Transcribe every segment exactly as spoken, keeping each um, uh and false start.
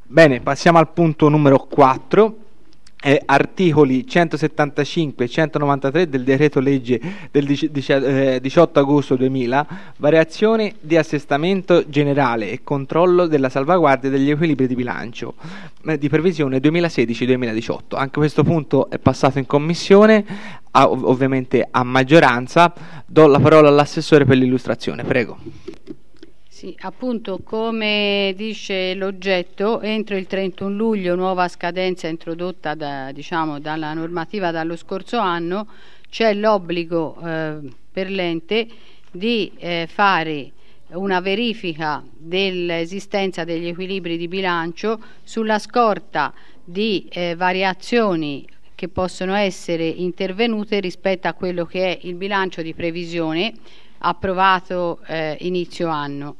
Bene, passiamo al punto numero quattro. Eh, articoli centosettantacinque e centonovantatré del decreto legge del diciotto agosto duemila, variazioni di assestamento generale e controllo della salvaguardia degli equilibri di bilancio eh, di previsione duemilasedici duemiladiciotto. Anche questo punto è passato in commissione, a, ov- ovviamente a maggioranza. Do la parola all'assessore per l'illustrazione, prego. Sì, appunto, come dice l'oggetto, entro il trentuno luglio, nuova scadenza introdotta da, diciamo, dalla normativa dallo scorso anno, c'è l'obbligo eh, per l'ente di eh, fare una verifica dell'esistenza degli equilibri di bilancio sulla scorta di eh, variazioni che possono essere intervenute rispetto a quello che è il bilancio di previsione approvato eh, inizio anno.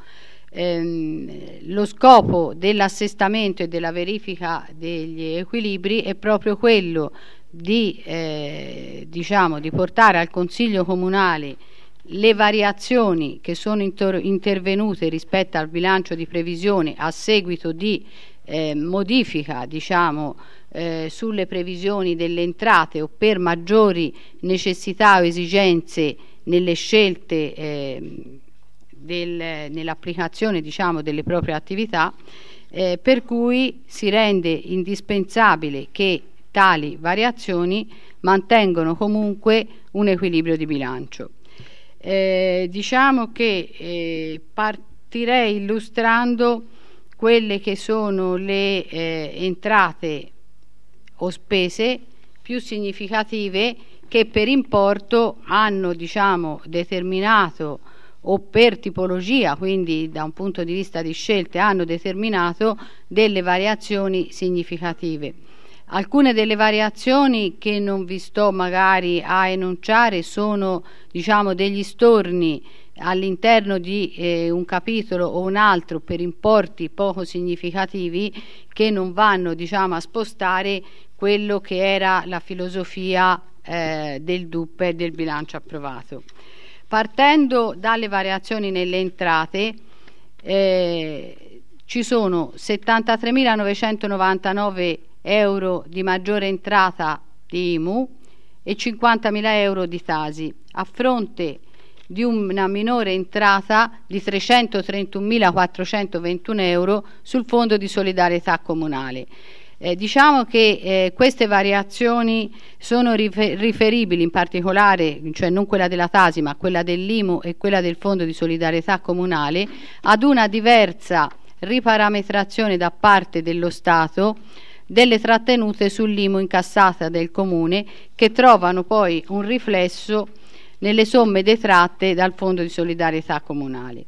Ehm, lo scopo dell'assestamento e della verifica degli equilibri è proprio quello di, eh, diciamo, di portare al Consiglio Comunale le variazioni che sono inter- intervenute rispetto al bilancio di previsione a seguito di eh, modifica, diciamo, eh, sulle previsioni delle entrate o per maggiori necessità o esigenze nelle scelte eh, del, nell'applicazione, diciamo, delle proprie attività, eh, per cui si rende indispensabile che tali variazioni mantengono comunque un equilibrio di bilancio. Eh, diciamo che eh, partirei illustrando quelle che sono le eh, entrate o spese più significative che per importo hanno, diciamo, determinato, o per tipologia, quindi da un punto di vista di scelte, hanno determinato delle variazioni significative. Alcune delle variazioni che non vi sto magari a enunciare sono, diciamo, degli storni all'interno di eh, un capitolo o un altro per importi poco significativi che non vanno, diciamo, a spostare quello che era la filosofia eh, del D U P E, del bilancio approvato. Partendo dalle variazioni nelle entrate, eh, ci sono settantatremilanovecentonovantanove euro di maggiore entrata di I M U e cinquantamila euro di T A S I, a fronte di una minore entrata di trecentotrentunomilaquattrocentoventuno euro sul Fondo di solidarietà comunale. Eh, diciamo che eh, queste variazioni sono rifer- riferibili in particolare, cioè non quella della T A S I ma quella dell'I M U e quella del Fondo di solidarietà comunale, ad una diversa riparametrazione da parte dello Stato delle trattenute sull'I M U incassata del Comune, che trovano poi un riflesso nelle somme detratte dal Fondo di solidarietà comunale.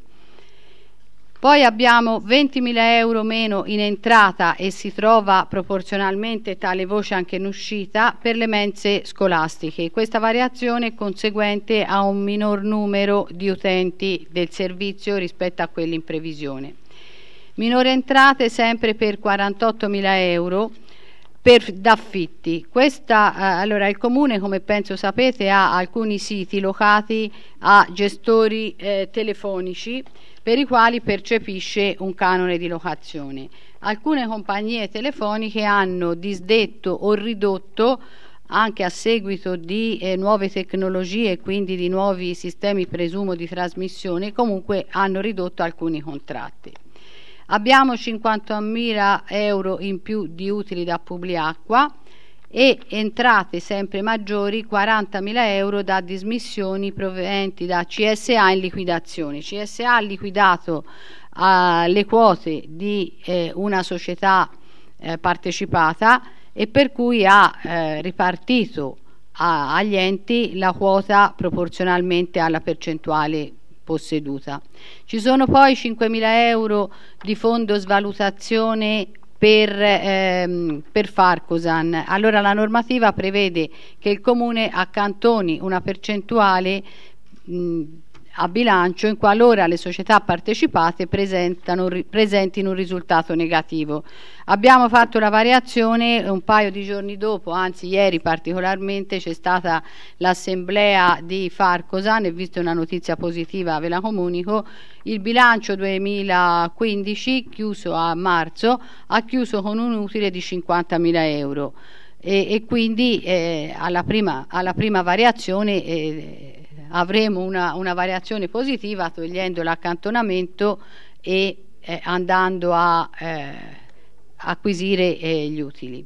Poi abbiamo ventimila euro meno in entrata, e si trova proporzionalmente tale voce anche in uscita, per le mense scolastiche. Questa variazione è conseguente a un minor numero di utenti del servizio rispetto a quelli in previsione. Minore entrate sempre per quarantottomila euro per d'affitti. Questa, eh, allora, il Comune, come penso sapete, ha alcuni siti locati a gestori eh, telefonici per i quali percepisce un canone di locazione. Alcune compagnie telefoniche hanno disdetto o ridotto, anche a seguito di eh, nuove tecnologie e quindi di nuovi sistemi, presumo, di trasmissione, comunque hanno ridotto alcuni contratti. Abbiamo cinquantamila euro in più di utili da Publiacqua e entrate sempre maggiori, quarantamila euro da dismissioni provenienti da C S A in liquidazione. C S A ha liquidato uh, le quote di eh, una società eh, partecipata, e per cui ha eh, ripartito a, agli enti la quota proporzionalmente alla percentuale posseduta. Ci sono poi cinquemila euro di fondo svalutazione per, ehm, per Farcosan. Allora la normativa prevede che il Comune accantoni una percentuale mh, a bilancio in qualora le società partecipate presentano, presentino un risultato negativo. Abbiamo fatto la variazione un paio di giorni dopo, anzi ieri particolarmente c'è stata l'assemblea di Farcosan e visto una notizia positiva ve la comunico. Il bilancio duemilaquindici chiuso a marzo ha chiuso con un utile di cinquantamila euro e, e quindi eh, alla, prima, alla prima variazione eh, avremo una, una variazione positiva togliendo l'accantonamento e eh, andando a eh, acquisire eh, gli utili.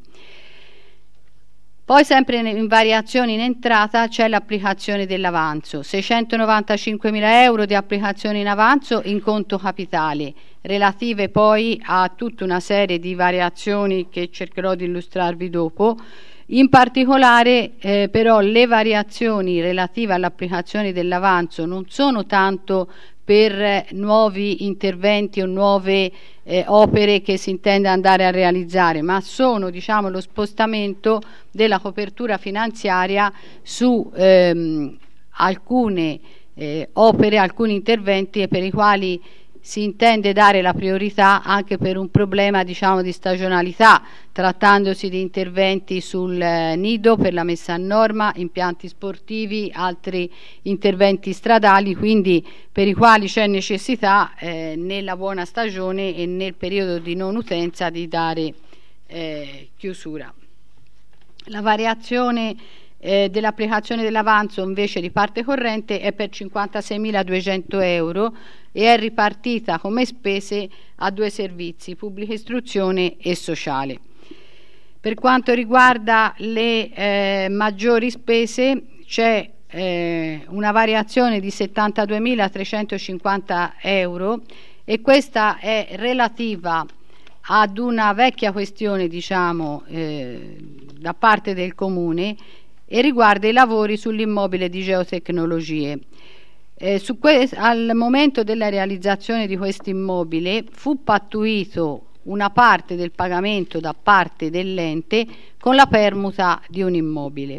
Poi sempre in variazione in entrata c'è l'applicazione dell'avanzo, seicentonovantacinquemila euro di applicazione in avanzo in conto capitale, relative poi a tutta una serie di variazioni che cercherò di illustrarvi dopo. In particolare eh, però le variazioni relative all'applicazione dell'avanzo non sono tanto per eh, nuovi interventi o nuove eh, opere che si intende andare a realizzare, ma sono diciamo lo spostamento della copertura finanziaria su ehm, alcune eh, opere, alcuni interventi per i quali si intende dare la priorità anche per un problema diciamo di stagionalità, trattandosi di interventi sul eh, nido per la messa a norma, impianti sportivi, altri interventi stradali, quindi per i quali c'è necessità eh, nella buona stagione e nel periodo di non utenza di dare eh, chiusura. La variazione eh, dell'applicazione dell'avanzo invece di parte corrente è per cinquantaseimiladuecento euro e è ripartita come spese a due servizi, pubblica istruzione e sociale. Per quanto riguarda le eh, maggiori spese c'è eh, una variazione di settantaduemilatrecentocinquanta euro e questa è relativa ad una vecchia questione diciamo eh, da parte del Comune e riguarda i lavori sull'immobile di Geotecnologie. Eh, su que- al momento della realizzazione di questo immobile fu pattuito una parte del pagamento da parte dell'ente con la permuta di un immobile.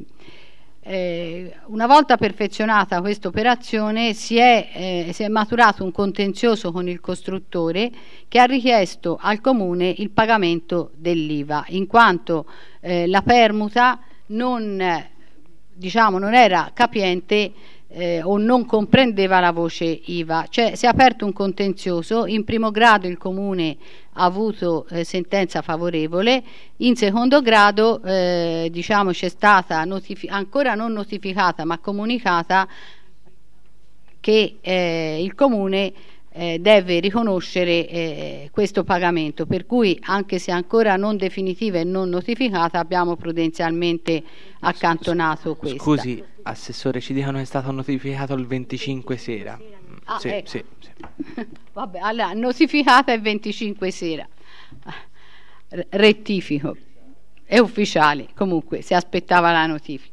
Eh, una volta perfezionata questa operazione si è, eh, si è maturato un contenzioso con il costruttore che ha richiesto al Comune il pagamento dell'I V A in quanto eh, la permuta non, diciamo, non era capiente Eh, o non comprendeva la voce I V A, cioè si è aperto un contenzioso. In primo grado il Comune ha avuto eh, sentenza favorevole, in secondo grado eh, diciamo c'è stata notifi- ancora non notificata ma comunicata che eh, il Comune eh, deve riconoscere eh, questo pagamento, per cui anche se ancora non definitiva e non notificata abbiamo prudenzialmente accantonato questa. Scusi Assessore, ci dicono che è stato notificato il venticinque sera. Ah, sì, ecco. sì, sì. Vabbè, allora, notificata il venticinque sera. R- rettifico. È ufficiale, comunque, si aspettava la notifica.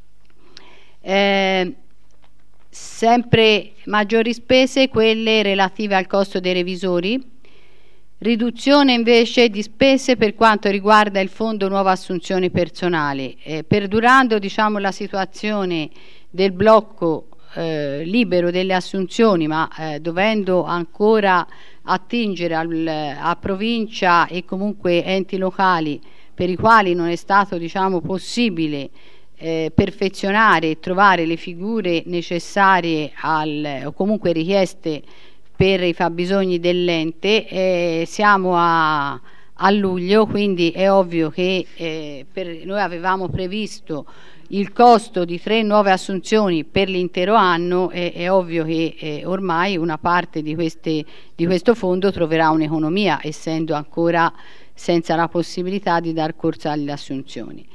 Eh, sempre maggiori spese, quelle relative al costo dei revisori. Riduzione invece di spese per quanto riguarda il fondo nuova assunzione personale, eh, perdurando diciamo la situazione del blocco eh, libero delle assunzioni ma eh, dovendo ancora attingere al, a provincia e comunque enti locali per i quali non è stato diciamo possibile eh, perfezionare e trovare le figure necessarie al, o comunque richieste per i fabbisogni dell'ente. Eh, siamo a, a luglio, quindi è ovvio che eh, per, noi avevamo previsto il costo di tre nuove assunzioni per l'intero anno, eh, è ovvio che eh, ormai una parte di, queste, di questo fondo troverà un'economia, essendo ancora senza la possibilità di dar corso alle assunzioni.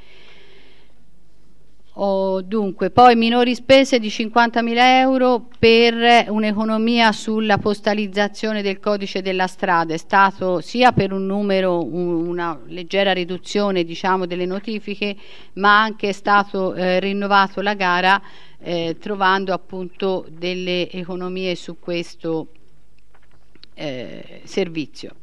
Oh, dunque, poi minori spese di cinquantamila euro per un'economia sulla postalizzazione del codice della strada. È stato sia per un numero, un, una leggera riduzione diciamo delle notifiche, ma anche è stato eh, rinnovato la gara eh, trovando appunto delle economie su questo eh, servizio.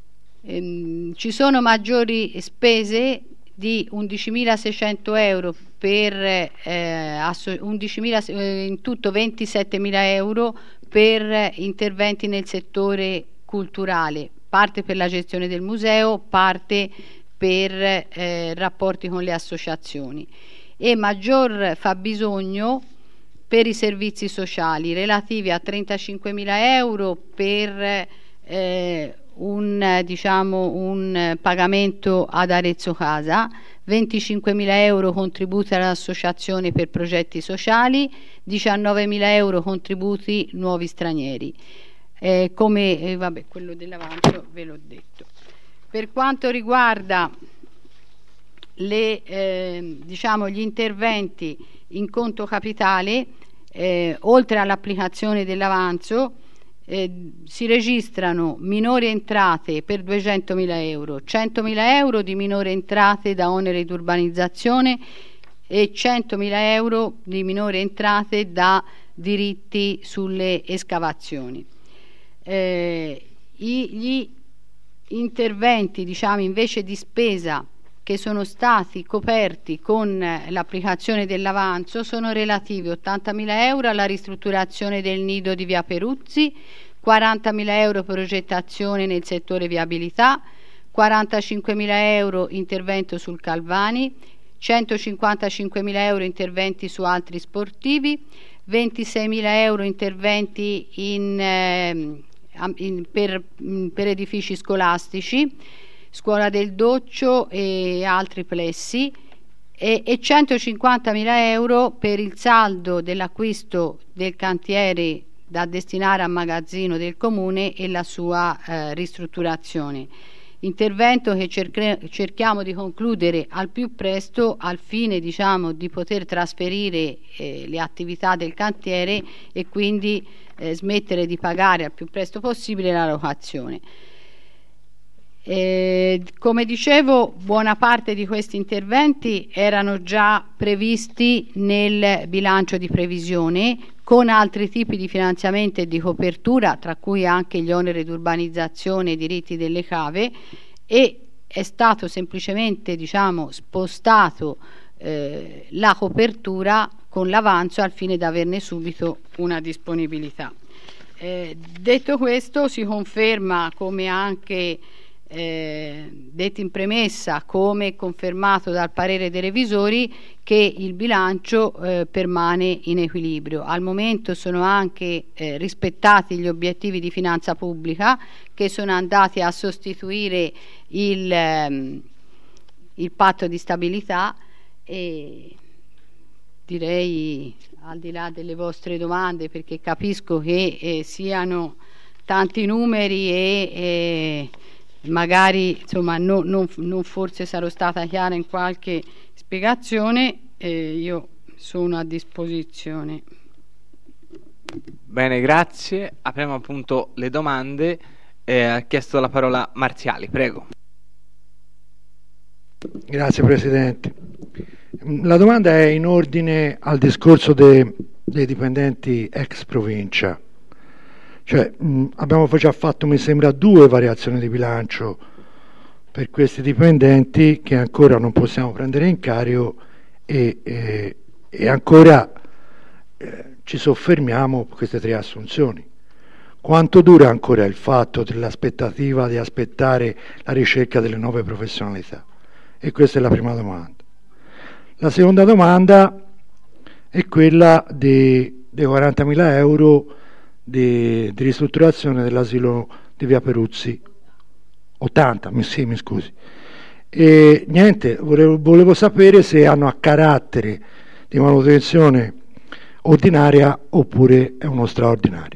Ehm, ci sono maggiori spese di undicimilaseicento euro per eh, undicimila, eh, in tutto ventisettemila euro per interventi nel settore culturale, parte per la gestione del museo, parte per eh, rapporti con le associazioni, e maggior fabbisogno per i servizi sociali relativi a trentacinquemila euro per eh, un, diciamo, un pagamento ad Arezzo Casa, venticinquemila euro contributi all'associazione per progetti sociali, diciannovemila euro contributi nuovi stranieri. Eh, come eh, vabbè, quello dell'avanzo ve l'ho detto. Per quanto riguarda le, eh, diciamo, gli interventi in conto capitale, eh, oltre all'applicazione dell'avanzo, Eh, si registrano minori entrate per duecentomila euro, centomila euro di minori entrate da oneri di urbanizzazione e centomila euro di minori entrate da diritti sulle escavazioni. Eh, gli interventi, diciamo, invece di spesa che sono stati coperti con l'applicazione dell'avanzo sono relativi ottantamila euro alla ristrutturazione del nido di via Peruzzi, quarantamila euro progettazione nel settore viabilità, quarantacinquemila euro intervento sul Calvani, centocinquantacinquemila euro interventi su altri sportivi, ventiseimila euro interventi in, eh, in, per, per edifici scolastici, Scuola del Doccio e altri plessi, e, e centocinquantamila euro per il saldo dell'acquisto del cantiere da destinare a magazzino del comune e la sua eh, ristrutturazione. Intervento che cerche, cerchiamo di concludere al più presto al fine, diciamo, di poter trasferire eh, le attività del cantiere e quindi eh, smettere di pagare al più presto possibile la locazione. Eh, come dicevo, buona parte di questi interventi erano già previsti nel bilancio di previsione con altri tipi di finanziamento e di copertura, tra cui anche gli oneri di urbanizzazione e i diritti delle cave, e è stato semplicemente, diciamo, spostato eh, la copertura con l'avanzo al fine di averne subito una disponibilità. Eh, detto questo, si conferma, come anche Eh, detto in premessa, come confermato dal parere dei revisori, che il bilancio eh, permane in equilibrio. Al momento sono anche eh, rispettati gli obiettivi di finanza pubblica, che sono andati a sostituire il, ehm, il patto di stabilità, e direi, al di là delle vostre domande, perché capisco che eh, siano tanti numeri e eh, magari, insomma, no, non, non forse sarò stata chiara in qualche spiegazione, eh, io sono a disposizione. Bene, grazie. Apriamo appunto le domande. Eh, ha chiesto la parola Marziali, prego. Grazie Presidente. La domanda è in ordine al discorso de, dei dipendenti ex provincia. Cioè, mh, abbiamo già fatto, mi sembra, due variazioni di bilancio per questi dipendenti che ancora non possiamo prendere in carico e, e, e ancora eh, ci soffermiamo su queste tre assunzioni. Quanto dura ancora il fatto dell'aspettativa di aspettare la ricerca delle nuove professionalità? E questa è la prima domanda. La seconda domanda è quella dei, dei quarantamila euro Di, di ristrutturazione dell'asilo di via Peruzzi. ottanta, mi, sì, mi scusi. E niente, volevo, volevo sapere se hanno a carattere di manutenzione ordinaria oppure è uno straordinario.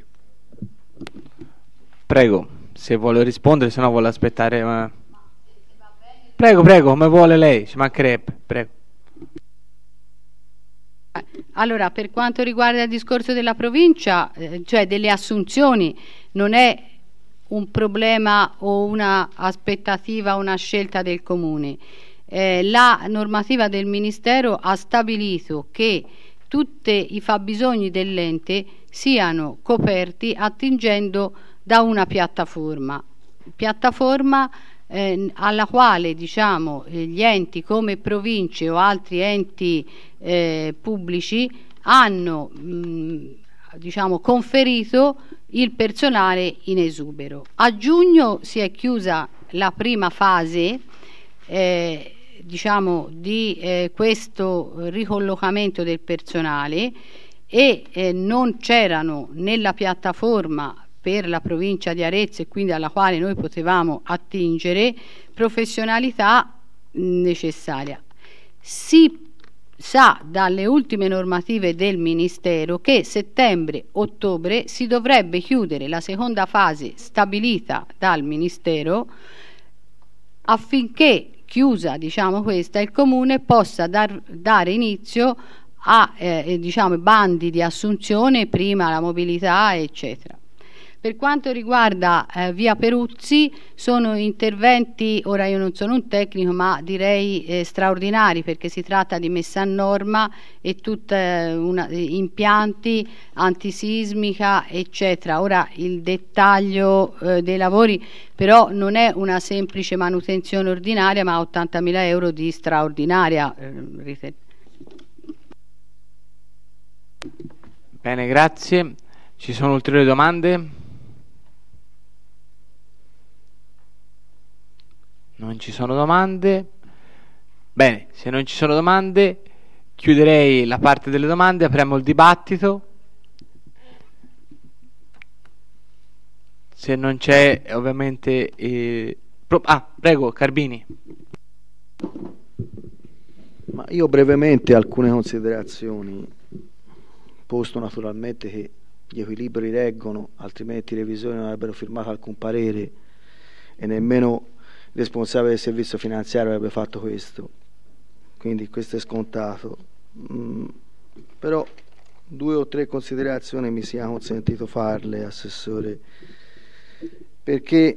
Prego, se vuole rispondere, se no vuole aspettare. Ma... Prego, prego, come vuole lei, ci mancherebbe, prego. Allora, per quanto riguarda il discorso della provincia, eh, cioè delle assunzioni, non è un problema o una aspettativa, una scelta del comune. Eh, la normativa del Ministero ha stabilito che tutti i fabbisogni dell'ente siano coperti attingendo da una piattaforma, piattaforma eh, alla quale diciamo, gli enti come province o altri enti eh, pubblici hanno mh, diciamo, conferito il personale in esubero. A giugno si è chiusa la prima fase eh, diciamo, di eh, questo ricollocamento del personale e eh, non c'erano nella piattaforma per la provincia di Arezzo e quindi alla quale noi potevamo attingere professionalità necessaria. Si sa dalle ultime normative del Ministero che settembre-ottobre si dovrebbe chiudere la seconda fase stabilita dal Ministero, affinché chiusa diciamo questa il Comune possa dar, dare inizio a eh, diciamo, bandi di assunzione, prima la mobilità eccetera. Per quanto riguarda eh, via Peruzzi, sono interventi, ora io non sono un tecnico, ma direi eh, straordinari, perché si tratta di messa a norma e tutti eh, impianti antisismica eccetera. Ora il dettaglio eh, dei lavori però non è una semplice manutenzione ordinaria, ma ottantamila euro di straordinaria. Eh, Bene, grazie. Ci sono ulteriori domande? Non ci sono domande. Bene, se non ci sono domande chiuderei la parte delle domande, apriamo il dibattito. Se non c'è ovviamente eh, pro- ah, prego Carbini. Ma io brevemente alcune considerazioni, posto naturalmente che gli equilibri reggono, altrimenti i revisori non avrebbero firmato alcun parere e nemmeno il responsabile del servizio finanziario avrebbe fatto questo, quindi questo è scontato. Mm, però due o tre considerazioni mi sia consentito farle, Assessore, perché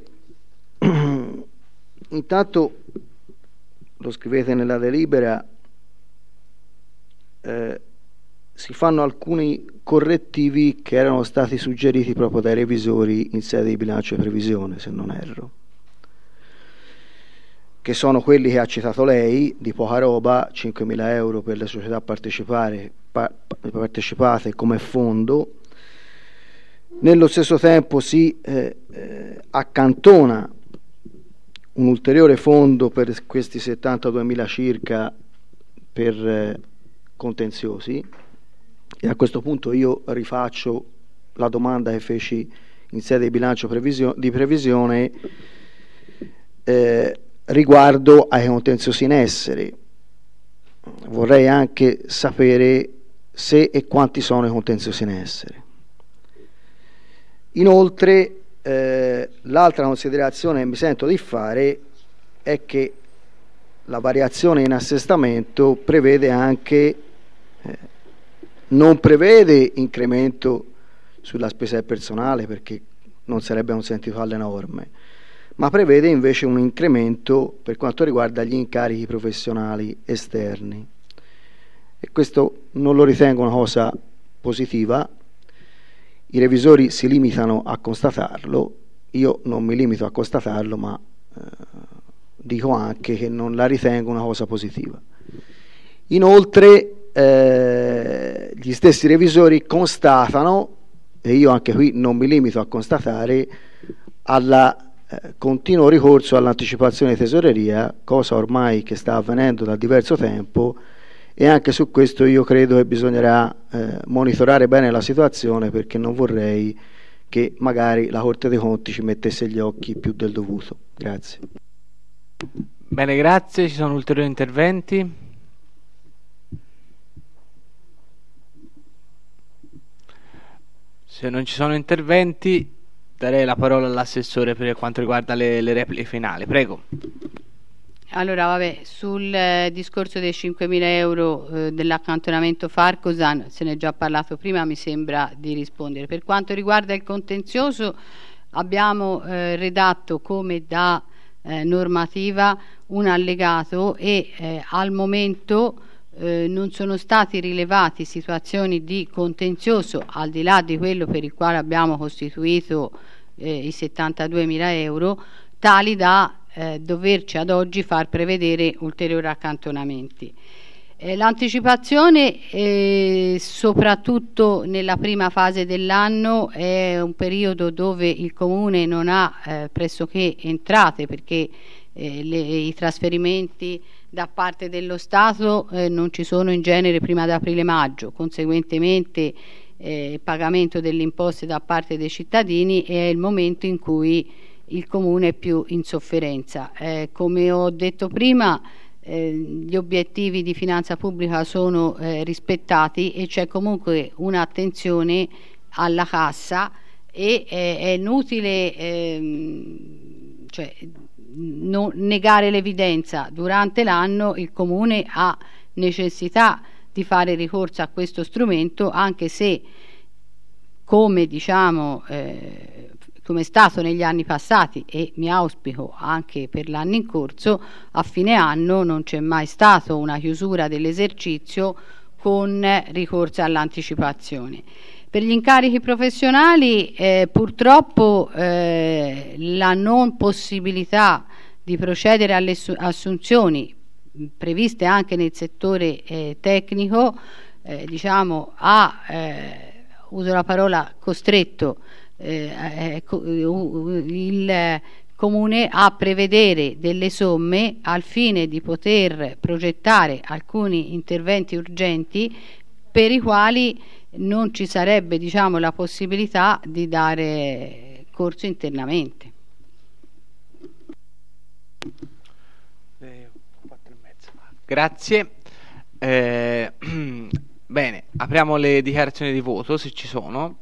intanto lo scrivete nella delibera, eh, si fanno alcuni correttivi che erano stati suggeriti proprio dai revisori in sede di bilancio e previsione, se non erro, che sono quelli che ha citato lei, di poca roba, cinquemila euro per le società partecipare, pa, partecipate come fondo. Nello stesso tempo si eh, eh, accantona un ulteriore fondo per questi settantaduemila circa per eh, contenziosi, e a questo punto io rifaccio la domanda che feci in sede di bilancio previsio- di previsione eh, riguardo ai contenziosi in essere. Vorrei anche sapere se e quanti sono i contenziosi in essere. Inoltre eh, l'altra considerazione che mi sento di fare è che la variazione in assestamento prevede anche eh, non prevede incremento sulla spesa del personale, perché non sarebbe consentito alle norme, ma prevede invece un incremento per quanto riguarda gli incarichi professionali esterni, e questo non lo ritengo una cosa positiva. I revisori si limitano a constatarlo, io non mi limito a constatarlo, ma eh, dico anche che non la ritengo una cosa positiva. Inoltre eh, gli stessi revisori constatano, e io anche qui non mi limito a constatare, alla Eh, continuo ricorso all'anticipazione di tesoreria, cosa ormai che sta avvenendo da diverso tempo, e anche su questo io credo che bisognerà eh, monitorare bene la situazione, perché non vorrei che magari la Corte dei Conti ci mettesse gli occhi più del dovuto. Grazie. Bene, grazie. Ci sono ulteriori interventi? Se non ci sono interventi, darei la parola all'assessore per quanto riguarda le, le repliche finali. Prego. Allora, vabbè, sul eh, discorso dei cinquemila euro eh, dell'accantonamento Farcosan se ne è già parlato prima, mi sembra di rispondere. Per quanto riguarda il contenzioso, abbiamo eh, redatto come da eh, normativa un allegato e eh, al momento Eh, non sono stati rilevati situazioni di contenzioso al di là di quello per il quale abbiamo costituito eh, i settantaduemila euro, tali da eh, doverci ad oggi far prevedere ulteriori accantonamenti. Eh, l'anticipazione, eh, soprattutto nella prima fase dell'anno, è un periodo dove il Comune non ha eh, pressoché entrate, perché eh, le, i trasferimenti da parte dello Stato eh, non ci sono in genere prima di aprile-maggio, conseguentemente eh, il pagamento delle imposte da parte dei cittadini è il momento in cui il Comune è più in sofferenza. Eh, come ho detto prima, Eh, gli obiettivi di finanza pubblica sono eh, rispettati e c'è comunque un'attenzione alla cassa e eh, è inutile ehm, cioè, non negare l'evidenza. Durante l'anno il Comune ha necessità di fare ricorso a questo strumento, anche se, come diciamo eh, come è stato negli anni passati e mi auspico anche per l'anno in corso, a fine anno non c'è mai stata una chiusura dell'esercizio con ricorso all'anticipazione. Per gli incarichi professionali eh, purtroppo eh, la non possibilità di procedere alle assunzioni previste anche nel settore eh, tecnico eh, diciamo ha, eh, uso la parola, costretto Eh, il Comune a prevedere delle somme al fine di poter progettare alcuni interventi urgenti per i quali non ci sarebbe diciamo la possibilità di dare corso internamente. Grazie. Eh, bene, apriamo le dichiarazioni di voto se ci sono.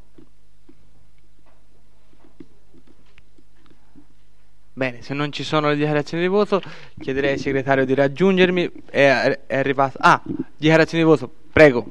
Bene, se non ci sono le dichiarazioni di voto, chiederei al segretario di raggiungermi. È, è arrivato. Ah, dichiarazioni di voto, prego.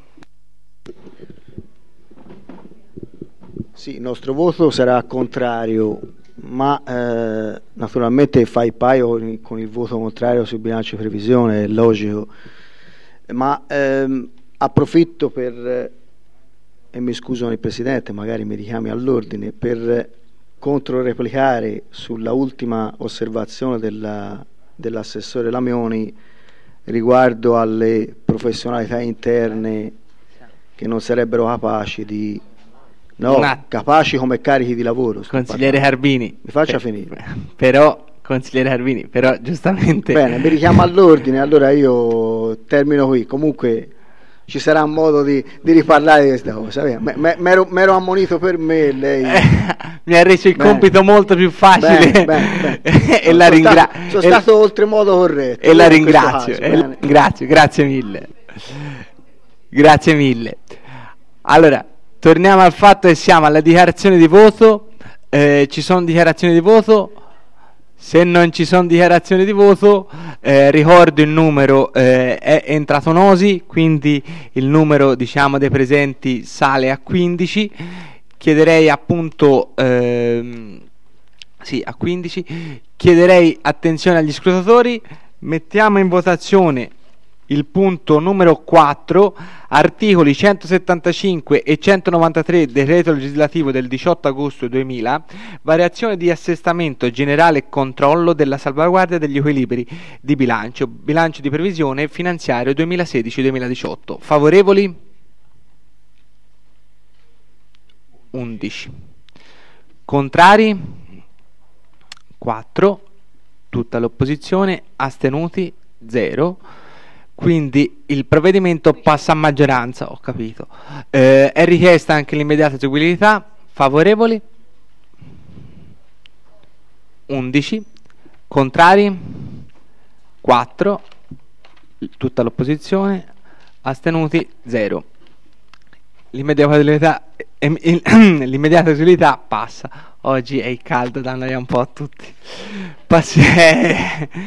Sì, il nostro voto sarà contrario, ma eh, naturalmente fa il paio con il, con il voto contrario sul bilancio di previsione, è logico. Ma ehm, approfitto per, e mi scuso con il Presidente, magari mi richiami all'ordine, per controreplicare sulla ultima osservazione della, dell'assessore Lamioni riguardo alle professionalità interne che non sarebbero capaci di no, capaci come carichi di lavoro. Consigliere Carbini, mi faccia per, finire. Però consigliere Carbini, però giustamente bene, mi richiamo all'ordine, allora io termino qui. Comunque ci sarà modo di, di riparlare di questa cosa. Mi ero ammonito per me, lei mi ha reso il bene. compito molto più facile. Bene, bene, bene. e la ringrazio. Sono stato oltremodo corretto. E la ringrazio. Caso, e grazie, grazie mille. Grazie mille. Allora, torniamo al fatto che siamo alla dichiarazione di voto. Eh, ci sono dichiarazioni di voto? Se non ci sono dichiarazioni di voto, eh, ricordo il numero, eh, è entrato Nosi, quindi il numero diciamo dei presenti sale a quindici. Chiederei appunto ehm, sì, a quindici. Chiederei attenzione agli scrutatori. Mettiamo in votazione il punto numero quattro, articoli centosettantacinque e centonovantatré del decreto legislativo del diciotto agosto duemila, variazione di assestamento generale e controllo della salvaguardia degli equilibri di bilancio, bilancio di previsione finanziario duemilasedici duemiladiciotto. Favorevoli? undici. Contrari? quattro. Tutta l'opposizione. Astenuti? zero. Quindi il provvedimento passa a maggioranza, ho capito. Eh, è richiesta anche l'immediata eseguibilità. Favorevoli? undici. Contrari? quattro. Tutta l'opposizione. Astenuti? zero. L'immediata eseguibilità, l'immediata eseguibilità passa. Oggi è il caldo, danno un po' a tutti. Passi-